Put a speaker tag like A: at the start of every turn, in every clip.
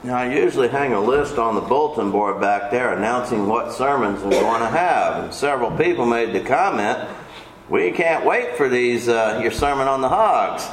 A: Now, I usually hang a list on the bulletin board back there announcing what sermons I'm going to have. And several people made the comment, we can't wait for these, your sermon on the hogs.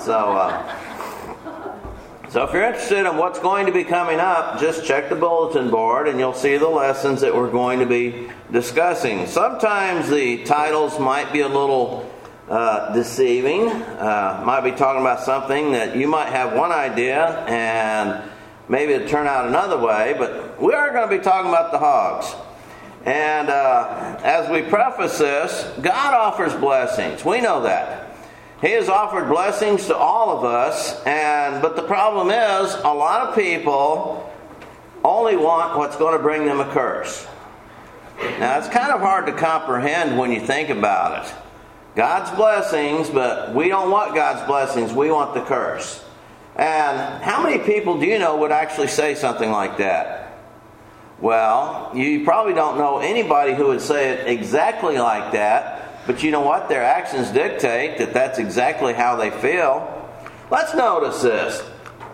A: So if you're interested in what's going to be coming up, just check the bulletin board and you'll see the lessons that we're going to be discussing. Sometimes the titles might be a little deceiving. Might be talking about something that you might have one idea and maybe it'll turn out another way, but we are going to be talking about the hogs. And as we preface this, God offers blessings. We know that. He has offered blessings to all of us, but the problem is, a lot of people only want what's going to bring them a curse. Now, it's kind of hard to comprehend when you think about it. God's blessings, but we don't want God's blessings, we want the curse. And how many people do you know would actually say something like that? Well, you probably don't know anybody who would say it exactly like that, but you know what? Their actions dictate that that's exactly how they feel. Let's notice this.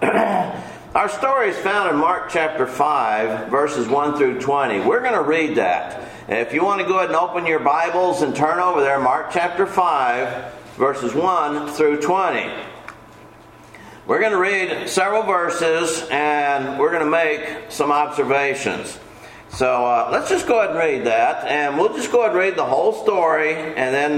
A: Our story is found in Mark chapter 5, verses 1 through 20. We're going to read that. If you want to go ahead and open your Bibles and turn over there, Mark chapter 5, verses 1 through 20. We're going to read several verses and we're going to make some observations. So let's just go ahead and read that, and we'll just go ahead and read the whole story and then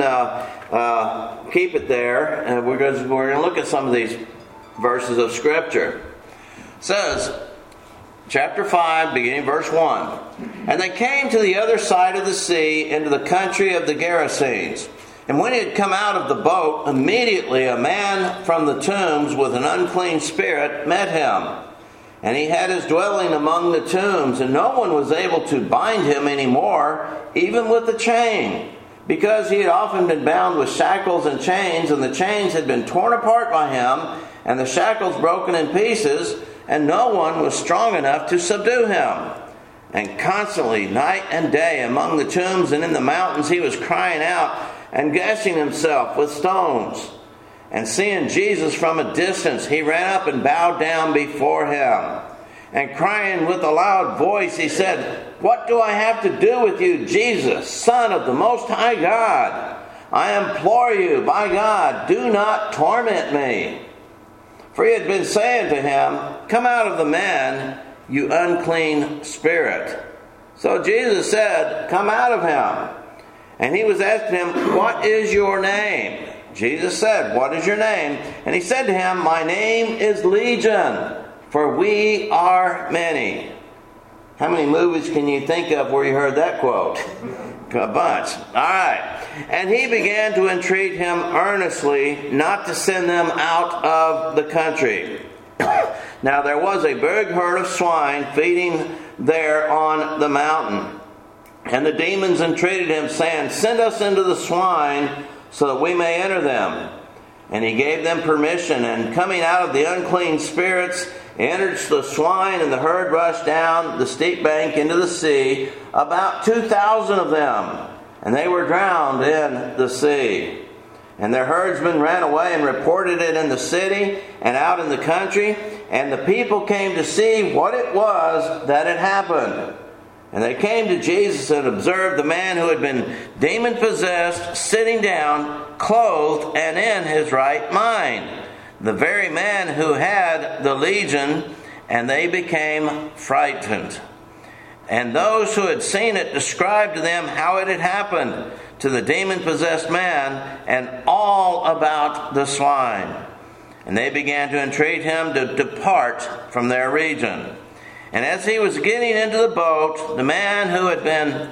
A: keep it there. And we're going to look at some of these verses of Scripture. It says, chapter 5, beginning verse 1. And they came to the other side of the sea, into the country of the Gerasenes. And when he had come out of the boat, immediately a man from the tombs with an unclean spirit met him. And he had his dwelling among the tombs, and no one was able to bind him any more, even with a chain, because he had often been bound with shackles and chains, and the chains had been torn apart by him, and the shackles broken in pieces, and no one was strong enough to subdue him. And constantly, night and day, among the tombs and in the mountains, he was crying out and gashing himself with stones. And seeing Jesus from a distance, he ran up and bowed down before him. And crying with a loud voice, he said, What do I have to do with you, Jesus, Son of the Most High God? I implore you, by God, do not torment me. For he had been saying to him, Come out of the man, you unclean spirit. So Jesus said, Come out of him. And he was asking him, What is your name? Jesus said, What is your name? And he said to him, My name is Legion, for we are many. How many movies can you think of where you heard that quote? A bunch. All right. And he began to entreat him earnestly not to send them out of the country. Now there was a big herd of swine feeding there on the mountain. And the demons entreated him, saying, Send us into the swine, so that we may enter them. And he gave them permission, and coming out of the unclean spirits, entered the swine, and the herd rushed down the steep bank into the sea, about 2,000 of them, and they were drowned in the sea. And their herdsmen ran away and reported it in the city and out in the country, and the people came to see what it was that had happened. And they came to Jesus and observed the man who had been demon-possessed, sitting down, clothed, and in his right mind, the very man who had the legion, and they became frightened. And those who had seen it described to them how it had happened to the demon-possessed man, and all about the swine. And they began to entreat him to depart from their region. And as he was getting into the boat, the man who had been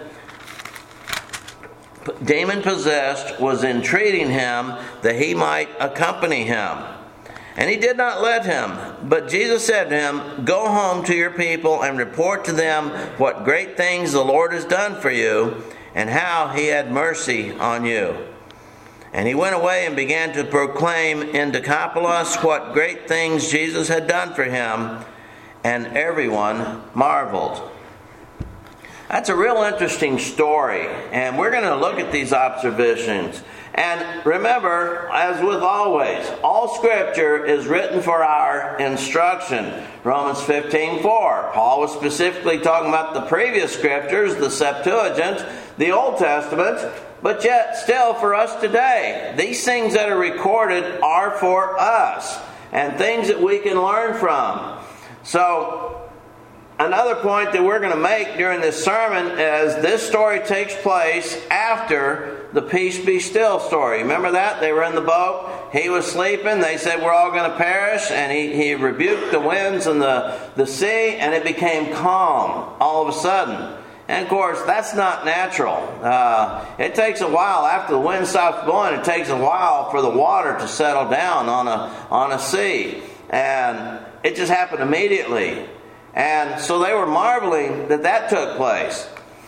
A: demon-possessed was entreating him that he might accompany him. And he did not let him. But Jesus said to him, Go home to your people and report to them what great things the Lord has done for you, and how he had mercy on you. And he went away and began to proclaim in Decapolis what great things Jesus had done for him, and everyone marveled. That's a real interesting story, and we're going to look at these observations. And remember, as with always, all Scripture is written for our instruction. Romans 15:4. Paul was specifically talking about the previous Scriptures, the Septuagint, the Old Testament, but yet still for us today. These things that are recorded are for us and things that we can learn from. So, another point that we're going to make during this sermon is this story takes place after the Peace Be Still story. Remember that? They were in the boat. He was sleeping. They said, we're all going to perish. And he rebuked the winds and the sea, and it became calm all of a sudden. And of course, that's not natural. It takes a while. After the wind stops blowing, it takes a while for the water to settle down on a sea. And it just happened immediately. And so they were marveling that took place.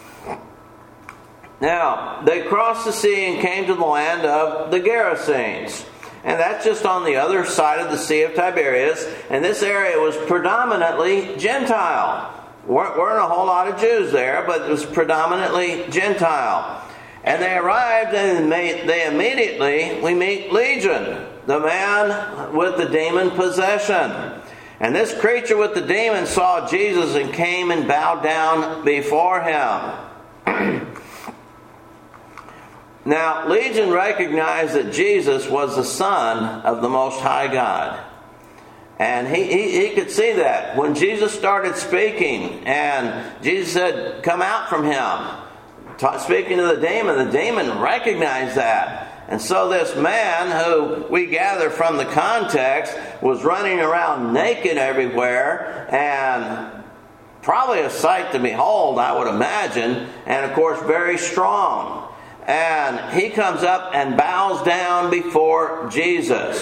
A: Now, they crossed the sea and came to the land of the Gerasenes. And that's just on the other side of the Sea of Tiberias. And this area was predominantly Gentile. Weren't a whole lot of Jews there, but it was predominantly Gentile. And they arrived and we meet Legion, the man with the demon possession. And this creature with the demon saw Jesus and came and bowed down before him. Now, Legion recognized that Jesus was the Son of the Most High God. And he could see that. When Jesus started speaking and Jesus said, come out from him, speaking to the demon recognized that. And so this man, who we gather from the context, was running around naked everywhere and probably a sight to behold, I would imagine, and of course very strong. And he comes up and bows down before Jesus.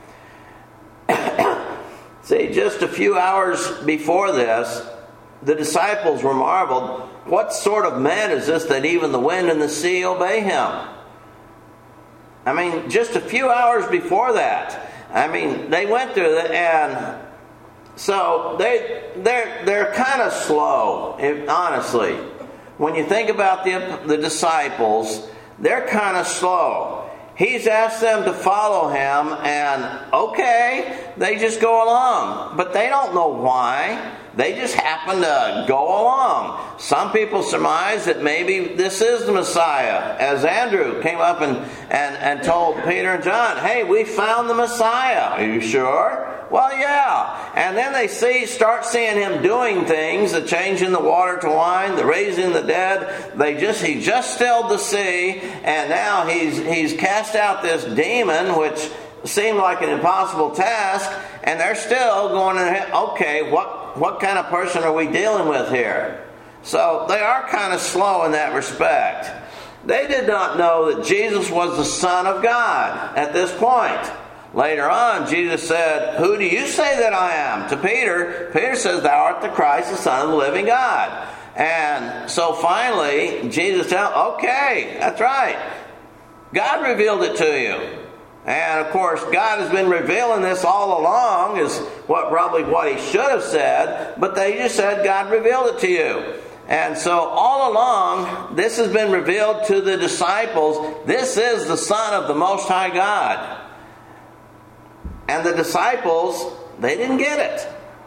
A: See, just a few hours before this, the disciples were marveled. What sort of man is this that even the wind and the sea obey him? I mean, just a few hours before that. I mean, they went through it, and so they're kind of slow, honestly. When you think about the disciples, they're kind of slow. He's asked them to follow him, and okay, they just go along. But they don't know why. They just happen to go along. Some people surmise that maybe this is the Messiah, as Andrew came up and told Peter and John, hey, we found the Messiah. Are you sure? Well, yeah. And then they start seeing him doing things, the changing the water to wine, the raising the dead. He just stilled the sea, and now he's cast out this demon, which seemed like an impossible task, and they're still going, okay, what kind of person are we dealing with here? So they are kind of slow in that respect. They did not know that Jesus was the Son of God at this point. Later on, Jesus said, who do you say that I am? To Peter. Peter says, thou art the Christ, the Son of the living God. And so finally, Jesus tells, okay, that's right. God revealed it to you. And of course, God has been revealing this all along, is probably what he should have said, but they just said God revealed it to you. And so all along, this has been revealed to the disciples. This is the Son of the Most High God. And the disciples, they didn't get it.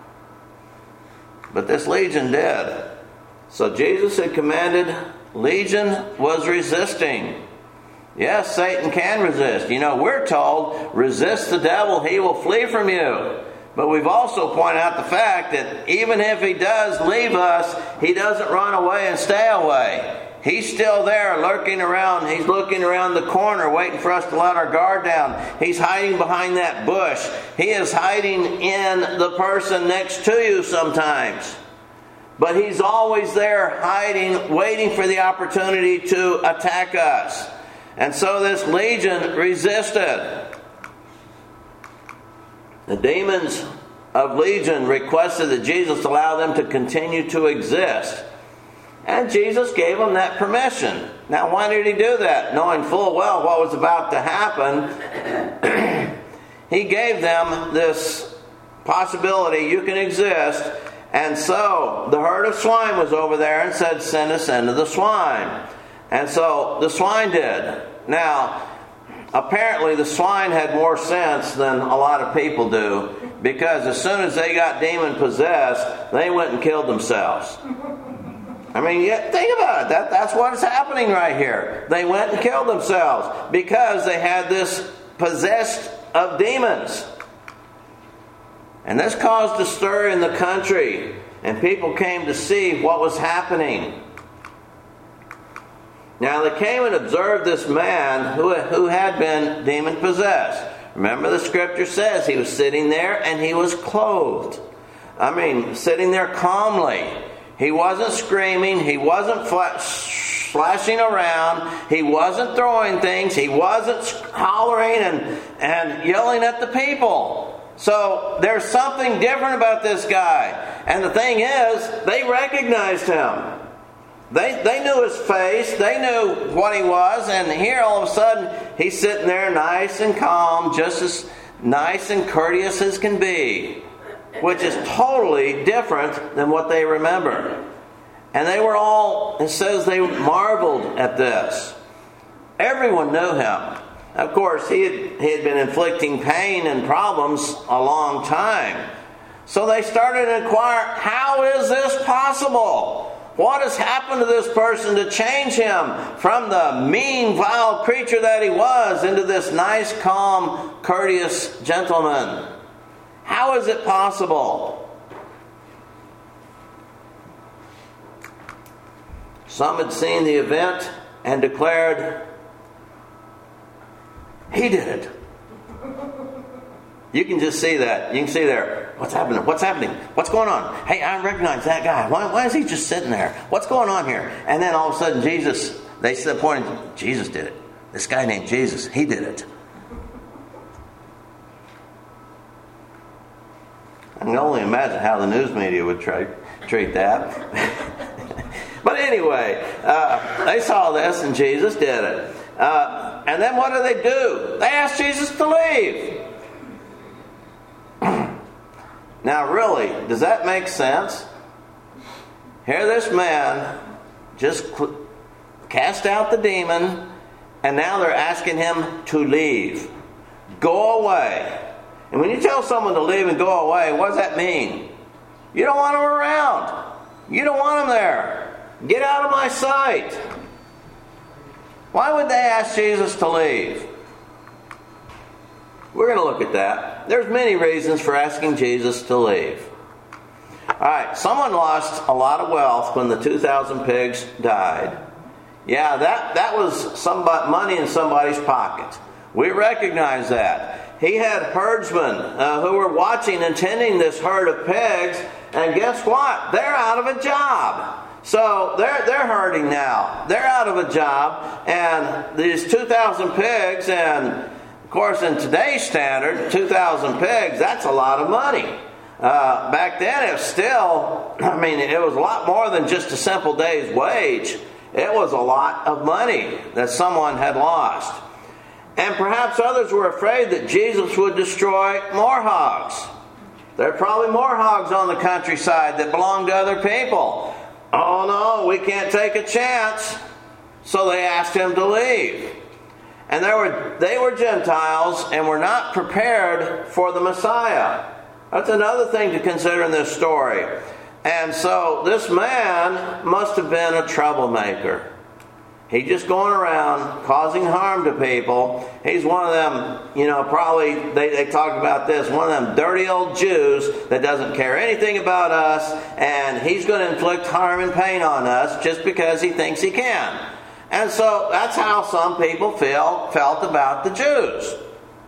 A: But this Legion did. So Jesus had commanded, Legion was resisting. Yes, Satan can resist. We're told, resist the devil, he will flee from you. But we've also pointed out the fact that even if he does leave us, he doesn't run away and stay away. He's still there lurking around. He's looking around the corner waiting for us to let our guard down. He's hiding behind that bush. He is hiding in the person next to you sometimes. But he's always there hiding, waiting for the opportunity to attack us. And so this Legion resisted. The demons of Legion requested that Jesus allow them to continue to exist. And Jesus gave them that permission. Now, why did he do that? Knowing full well what was about to happen, he gave them this possibility, you can exist. And so the herd of swine was over there and said, send us into the swine. And so the swine did. Now, Apparently, the swine had more sense than a lot of people do, because as soon as they got demon-possessed, they went and killed themselves. I mean, think about it. That's what's happening right here. They went and killed themselves because they had this possessed of demons. And this caused a stir in the country, and people came to see what was happening. Now they came and observed this man who had been demon-possessed. Remember, the scripture says he was sitting there and he was clothed. I mean, sitting there calmly. He wasn't screaming. He wasn't flashing around. He wasn't throwing things. He wasn't hollering and yelling at the people. So there's something different about this guy. And the thing is, they recognized him. They knew his face. They knew what he was. And here all of a sudden, he's sitting there nice and calm, just as nice and courteous as can be, which is totally different than what they remember. And they were all, it says they marveled at this. Everyone knew him. Of course, he had been inflicting pain and problems a long time. So they started to inquire, how is this possible? What has happened to this person to change him from the mean, vile creature that he was into this nice, calm, courteous gentleman? How is it possible? Some had seen the event and declared, he did it. You can just see that. You can see there, what's happening? What's happening? What's going on? Hey, I recognize that guy. Why is he just sitting there? What's going on here? And then all of a sudden Jesus, they pointed, Jesus did it. This guy named Jesus, he did it. I can only imagine how the news media would treat that. But anyway, they saw this and Jesus did it. And then what do? They asked Jesus to leave. Now really, does that make sense? Here this man just cast out the demon, and now they're asking him to leave. Go away. And when you tell someone to leave and go away, what does that mean? You don't want them around. You don't want them there. Get out of my sight. Why would they ask Jesus to leave? We're going to look at that. There's many reasons for asking Jesus to leave. Alright, someone lost a lot of wealth when the 2,000 pigs died. Yeah, that was money in somebody's pocket. We recognize that. He had herdsmen who were watching and tending this herd of pigs, and guess what? They're out of a job. So they're hurting now. They're out of a job, and these 2,000 pigs, and of course in today's standard, 2,000 pigs, that's a lot of money. Back then it was still, it was a lot more than just a simple day's wage. It was a lot of money that someone had lost. And perhaps others were afraid that Jesus would destroy more hogs. There are probably more hogs on the countryside that belong to other people. Oh no, we can't take a chance. So they asked him to leave. And they were Gentiles and were not prepared for the Messiah. That's another thing to consider in this story. And so this man must have been a troublemaker. He's just going around causing harm to people. He's one of them, probably they talk about this, one of them dirty old Jews that doesn't care anything about us, and he's going to inflict harm and pain on us just because he thinks he can. And so that's how some people felt about the Jews.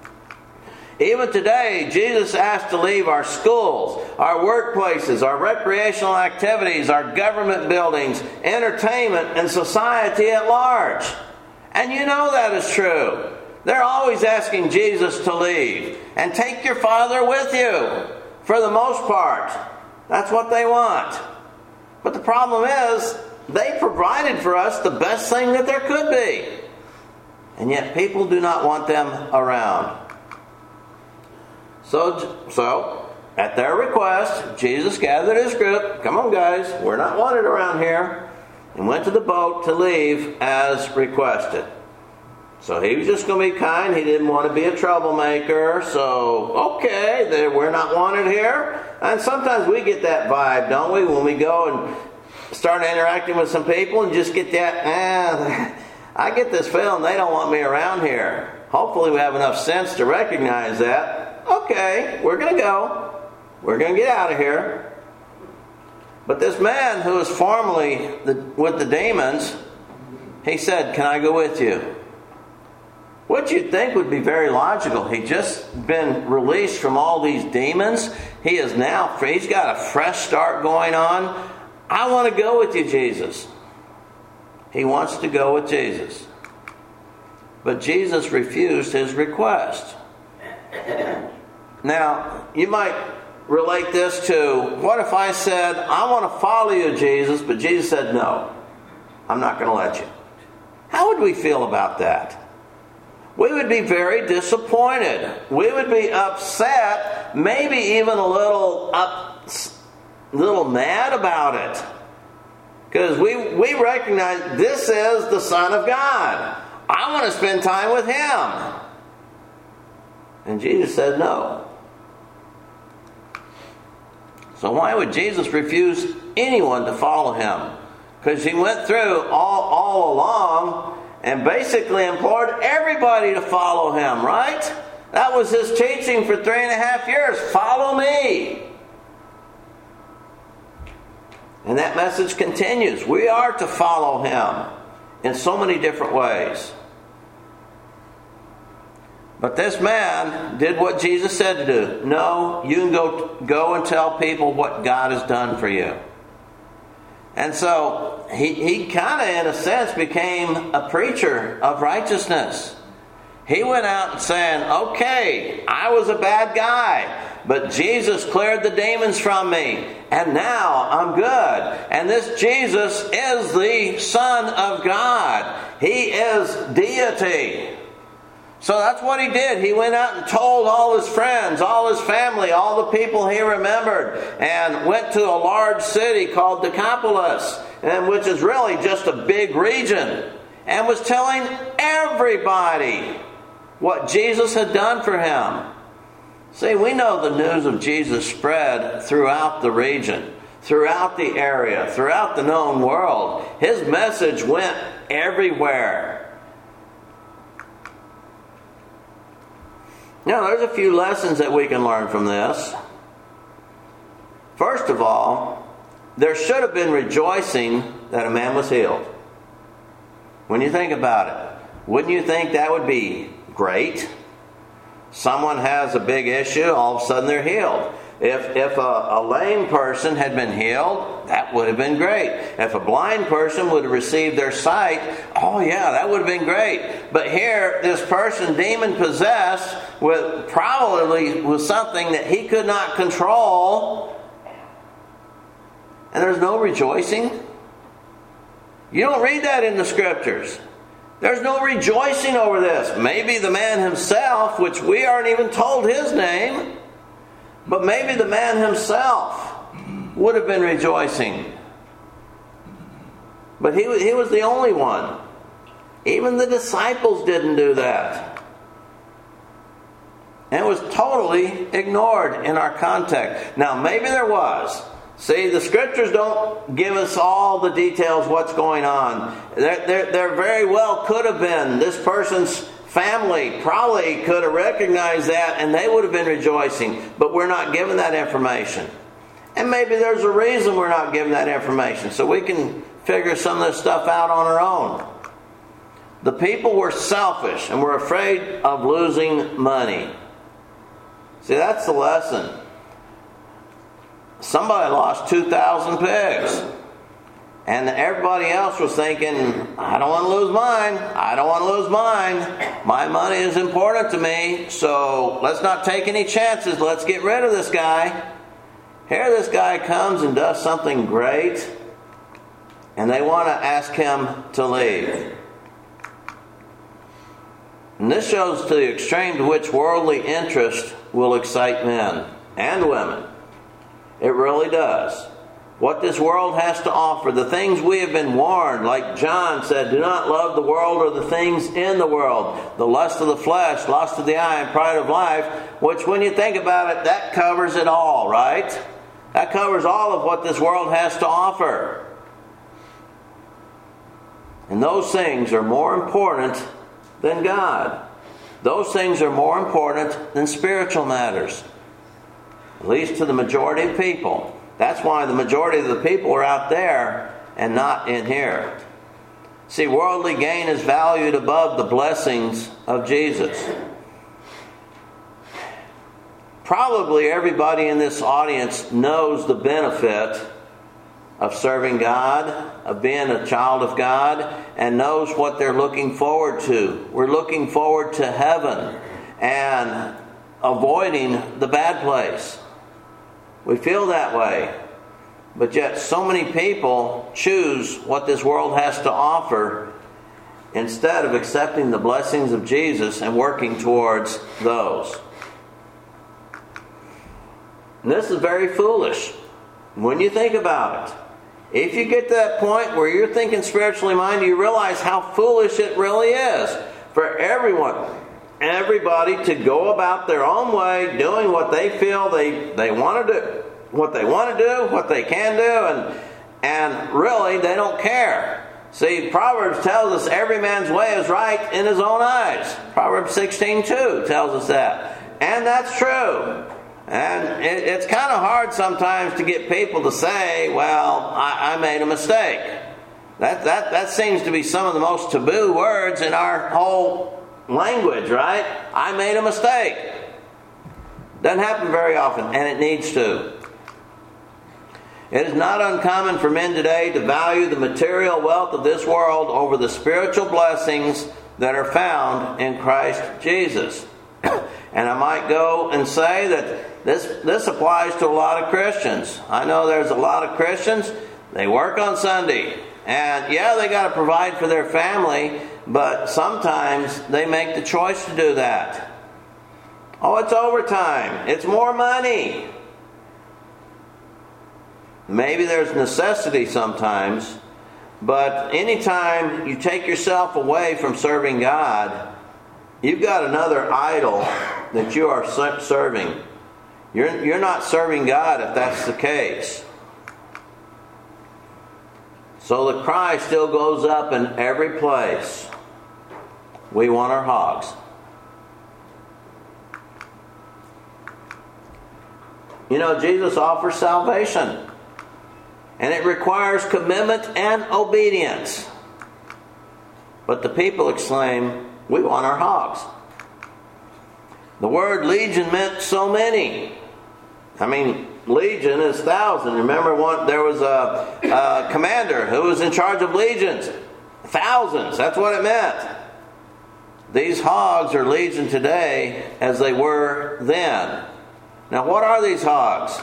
A: Even today, Jesus asked to leave our schools, our workplaces, our recreational activities, our government buildings, entertainment, and society at large. And you know that is true. They're always asking Jesus to leave. And take your Father with you, for the most part. That's what they want. But the problem is, they provided for us the best thing that there could be. And yet people do not want them around. So, at their request, Jesus gathered his group. Come on, guys, we're not wanted around here. And went to the boat to leave as requested. So he was just going to be kind. He didn't want to be a troublemaker. So, okay, we're not wanted here. And sometimes we get that vibe, don't we? When we go and start interacting with some people and just get that, I get this feeling they don't want me around here. Hopefully we have enough sense to recognize that. Okay, we're going to go. We're going to get out of here. But this man who was formerly with the demons, he said, can I go with you? What you'd think would be very logical. He'd just been released from all these demons. He's got a fresh start going on. I want to go with you, Jesus. He wants to go with Jesus. But Jesus refused his request. Now, you might relate this to, what if I said, I want to follow you, Jesus, but Jesus said, no, I'm not going to let you. How would we feel about that? We would be very disappointed. We would be upset, maybe even a little mad about it. Because we recognize this is the Son of God. I want to spend time with Him. And Jesus said no. So why would Jesus refuse anyone to follow Him? Because He went through all along and basically implored everybody to follow Him, right? That was His teaching for 3.5 years. Follow me. And that message continues. We are to follow Him in so many different ways. But this man did what Jesus said to do. No, you can go and tell people what God has done for you. And so he kind of, in a sense, became a preacher of righteousness. He went out and saying, okay, I was a bad guy, but Jesus cleared the demons from me, and now I'm good. And this Jesus is the Son of God. He is deity. So that's what he did. He went out and told all his friends, all his family, all the people he remembered, and went to a large city called Decapolis, which is really just a big region, and was telling everybody what Jesus had done for him. See, we know the news of Jesus spread throughout the region, throughout the area, throughout the known world. His message went everywhere. Now, there's a few lessons that we can learn from this. First of all, there should have been rejoicing that a man was healed. When you think about it, wouldn't you think that would be great? Someone has a big issue, all of a sudden they're healed. If a lame person had been healed, that would have been great. If a blind person would have received their sight, oh yeah, that would have been great. But here, this person, demon-possessed, probably with something that he could not control, and there's no rejoicing. You don't read that in the Scriptures. There's no rejoicing over this. Maybe the man himself, which we aren't even told his name, but maybe the man himself would have been rejoicing. But he was the only one. Even the disciples didn't do that. And it was totally ignored in our context. Now, maybe there was. See, the Scriptures don't give us all the details what's going on. There very well could have been. This person's family probably could have recognized that and they would have been rejoicing. But we're not given that information. And maybe there's a reason we're not given that information. So we can figure some of this stuff out on our own. The people were selfish and were afraid of losing money. See, that's the lesson. Somebody lost 2,000 pigs. And everybody else was thinking, I don't want to lose mine. I don't want to lose mine. My money is important to me. So let's not take any chances. Let's get rid of this guy. Here this guy comes and does something great. And they want to ask him to leave. And this shows to the extreme to which worldly interest will excite men and women. It really does. what this world has to offer, the things we have been warned, like John said, do not love the world or the things in the world, the lust of the flesh, lust of the eye, and pride of life, which when you think about it, that covers it all, right? That covers all of what this world has to offer. And those things are more important than God. Those things are more important than spiritual matters, at least to the majority of people. That's why the majority of the people are out there and not in here. See, worldly gain is valued above the blessings of Jesus. Probably everybody in this audience knows the benefit of serving God, of being a child of God, and knows what they're looking forward to. We're looking forward to heaven and avoiding the bad place. We feel that way. But yet so many people choose what this world has to offer instead of accepting the blessings of Jesus and working towards those. And this is very foolish when you think about it. If you get to that point where you're thinking spiritually minded, you realize how foolish it really is for everybody to go about their own way, doing what they feel they want to do, what they want to do, what they can do, and really they don't care. See, Proverbs tells us every man's way is right in his own eyes. Proverbs 16:2 tells us that. And that's true. And it's kind of hard sometimes to get people to say, well, I made a mistake. That seems to be some of the most taboo words in our whole language, right? I made a mistake. Doesn't happen very often, and it needs to. It is not uncommon for men today to value the material wealth of this world over the spiritual blessings that are found in Christ Jesus. And I might go and say that this applies to a lot of Christians. I know there's a lot of Christians, they work on Sunday. And yeah, they got to provide for their family, but sometimes they make the choice to do that. Oh, it's overtime. It's more money. Maybe there's necessity sometimes, but anytime you take yourself away from serving God, you've got another idol that you are serving. You're not serving God if that's the case. So the cry still goes up in every place. We want our hogs. You know, Jesus offers salvation. And it requires commitment and obedience. But the people exclaim, we want our hogs. The word legion meant so many. I mean, legion is 1,000. Remember, there was a commander who was in charge of legions. Thousands, that's what it meant. These hogs are legion today as they were then. Now, what are these hogs?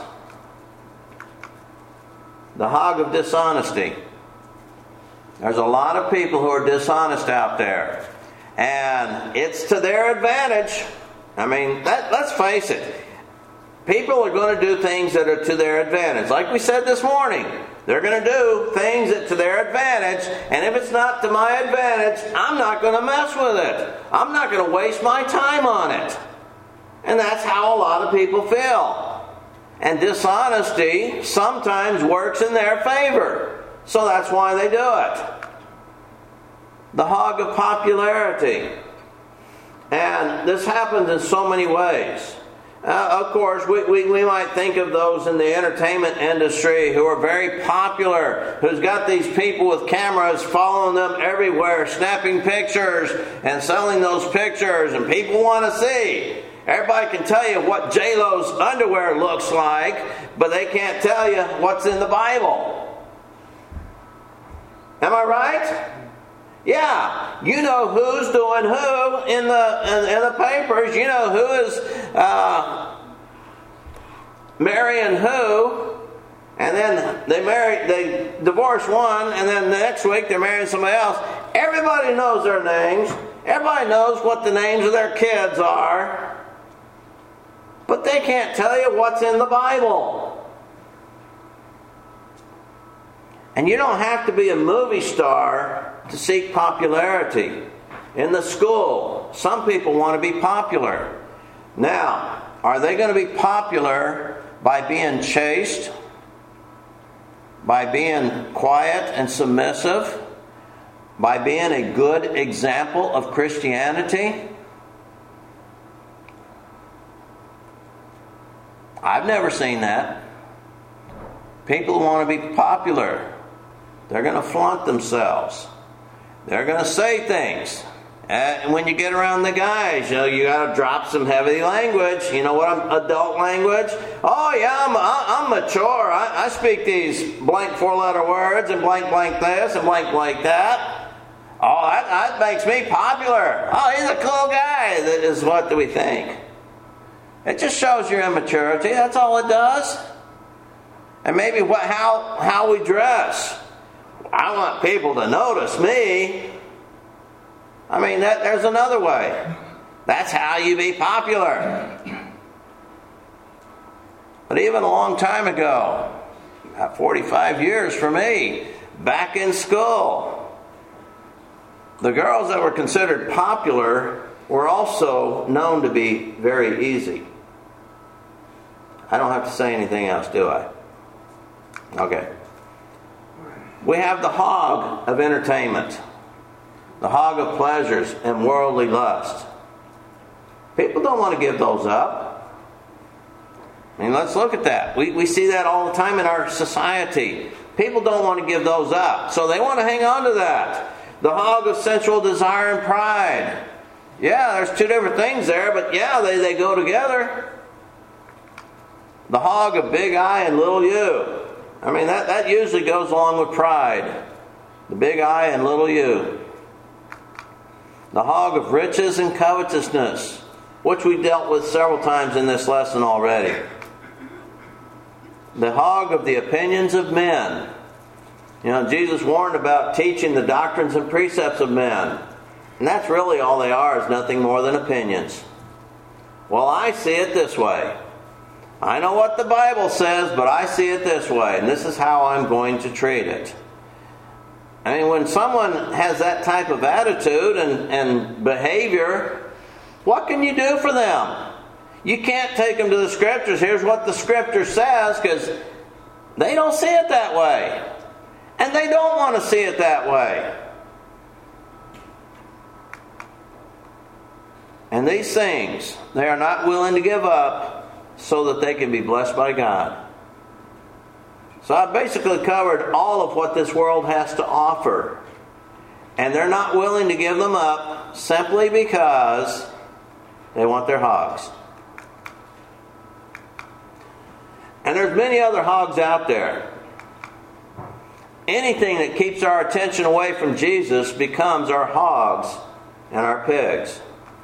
A: The hog of dishonesty. There's a lot of people who are dishonest out there. And it's to their advantage. I mean, let's face it. People are going to do things that are to their advantage. Like we said this morning, they're going to do things that to their advantage. And if it's not to my advantage, I'm not going to mess with it. I'm not going to waste my time on it. And that's how a lot of people feel. And dishonesty sometimes works in their favor. So that's why they do it. The hog of popularity. And this happens in so many ways. Of course, we might think of those in the entertainment industry who are very popular, who's got these people with cameras following them everywhere, snapping pictures and selling those pictures, and people want to see. Everybody can tell you what J-Lo's underwear looks like, but they can't tell you what's in the Bible. Am I right? Yeah, you know who's doing who in the papers. You know who is marrying who, and then they divorce one, and then the next week they're marrying somebody else. Everybody knows their names. Everybody knows what the names of their kids are. But they can't tell you what's in the Bible. And you don't have to be a movie star to seek popularity. In the school, some people want to be popular. Now, are they going to be popular by being chaste? By being quiet and submissive? By being a good example of Christianity? I've never seen that. People want to be popular. They're going to flaunt themselves. They're going to say things. And when you get around the guys, you got to drop some heavy language. You know what? Adult language. Oh yeah, I'm mature. I speak these blank 4-letter words and blank this and blank that. Oh, that makes me popular. Oh, he's a cool guy. That is what do we think? It just shows your immaturity. That's all it does. And maybe how we dress. I want people to notice me. I mean, there's another way. That's how you be popular. But even a long time ago, about 45 years for me, back in school, the girls that were considered popular were also known to be very easy. I don't have to say anything else, do I? Okay. We have the hog of entertainment. The hog of pleasures and worldly lust. People don't want to give those up. I mean, let's look at that. We see that all the time in our society. People don't want to give those up. So they want to hang on to that. The hog of sensual desire and pride. Yeah, there's two different things there, but yeah, they go together. The hog of big I and little you. I mean, that usually goes along with pride. The big I and little you. The hog of riches and covetousness, which we dealt with several times in this lesson already. The hog of the opinions of men. You know, Jesus warned about teaching the doctrines and precepts of men. And that's really all they are, is nothing more than opinions. Well, I see it this way. I know what the Bible says, but I see it this way, and this is how I'm going to treat it. I mean, when someone has that type of attitude and behavior, what can you do for them? You can't take them to the Scriptures. Here's what the Scripture says, because they don't see it that way. And they don't want to see it that way. And these things, they are not willing to give up so that they can be blessed by God. So I basically covered all of what this world has to offer. And they're not willing to give them up simply because they want their hogs. And there's many other hogs out there. Anything that keeps our attention away from Jesus becomes our hogs and our pigs.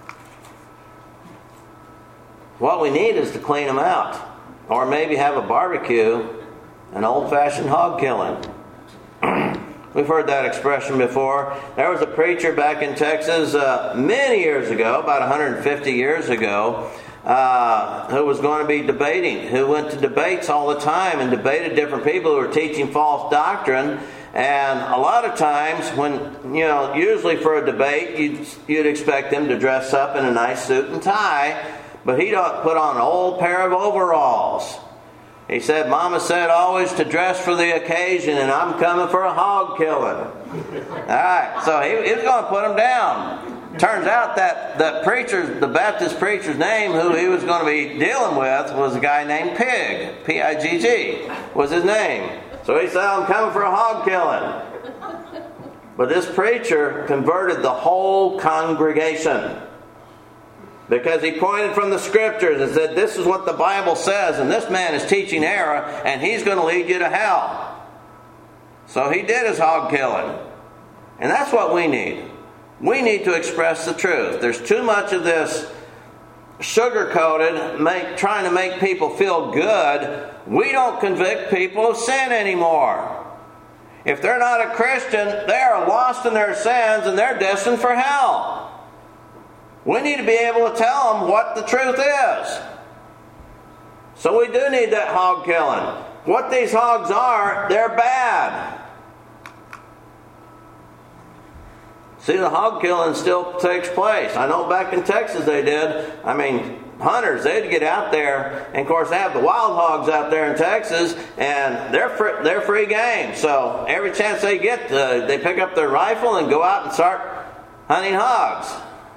A: What we need is to clean them out. Or maybe have a barbecue, an old-fashioned hog killing. We've heard that expression before. There was a preacher back in Texas many years ago, about 150 years ago, who was going to be debating, who went to debates all the time and debated different people who were teaching false doctrine. And a lot of times when, usually for a debate, you'd expect them to dress up in a nice suit and tie, but he'd put on an old pair of overalls. He said, Mama said always to dress for the occasion, and I'm coming for a hog killing. All right, so he was going to put him down. Turns out that the Baptist preacher's name, who he was going to be dealing with, was a guy named Pig. P-I-G-G was his name. So he said, I'm coming for a hog killing. But this preacher converted the whole congregation. Because he pointed from the Scriptures and said, this is what the Bible says, and this man is teaching error, and he's going to lead you to hell. So he did his hog killing. And that's what we need. We need to express the truth. There's too much of this sugar-coated, trying to make people feel good. We don't convict people of sin anymore. If they're not a Christian, they are lost in their sins, and they're destined for hell. We need to be able to tell them what the truth is. So we do need that hog killing. What these hogs are, they're bad. See, the hog killing still takes place. I know back in Texas they did. I mean, hunters, they'd get out there, and of course they have the wild hogs out there in Texas, and they're free game. So every chance they get, they pick up their rifle and go out and start hunting hogs.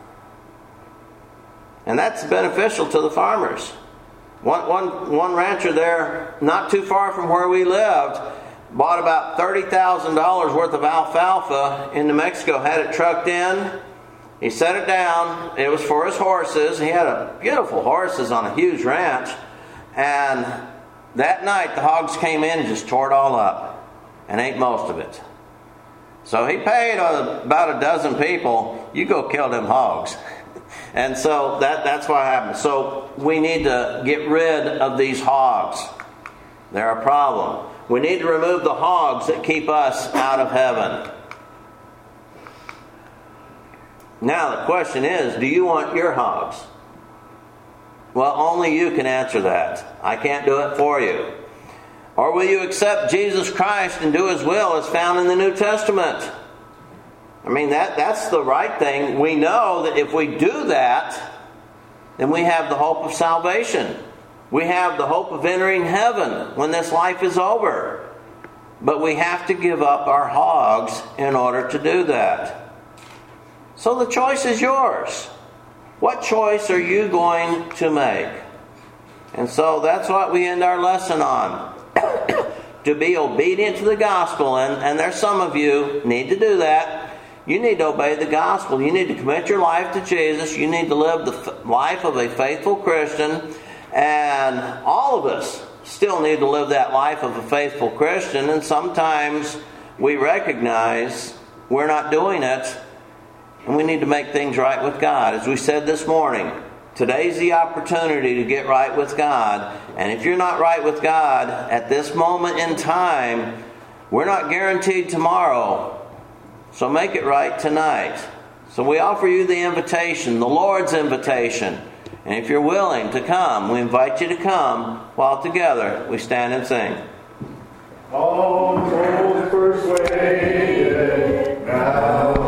A: And that's beneficial to the farmers. One rancher there, not too far from where we lived, bought about $30,000 worth of alfalfa in New Mexico, had it trucked in. He set it down. It was for his horses. He had beautiful horses on a huge ranch. And that night the hogs came in and just tore it all up and ate most of it. So he paid about a dozen people, you go kill them hogs. And so that's what happened. So we need to get rid of these hogs. They're a problem. We need to remove the hogs that keep us out of heaven. Now the question is, do you want your hogs? Well, only you can answer that. I can't do it for you. Or will you accept Jesus Christ and do His will as found in the New Testament? I mean, that's the right thing. We know that if we do that, then we have the hope of salvation. We have the hope of entering heaven when this life is over. But we have to give up our hogs in order to do that. So the choice is yours. What choice are you going to make? And so that's what we end our lesson on. To be obedient to the gospel. And there's some of you need to do that. You need to obey the gospel. You need to commit your life to Jesus. You need to live the life of a faithful Christian. And all of us still need to live that life of a faithful Christian. And sometimes we recognize we're not doing it. And we need to make things right with God. As we said this morning, today's the opportunity to get right with God. And if you're not right with God at this moment in time, we're not guaranteed tomorrow. So make it right tonight. So we offer you the invitation, the Lord's invitation. And if you're willing to come, we invite you to come while together we stand and sing.
B: All the first way.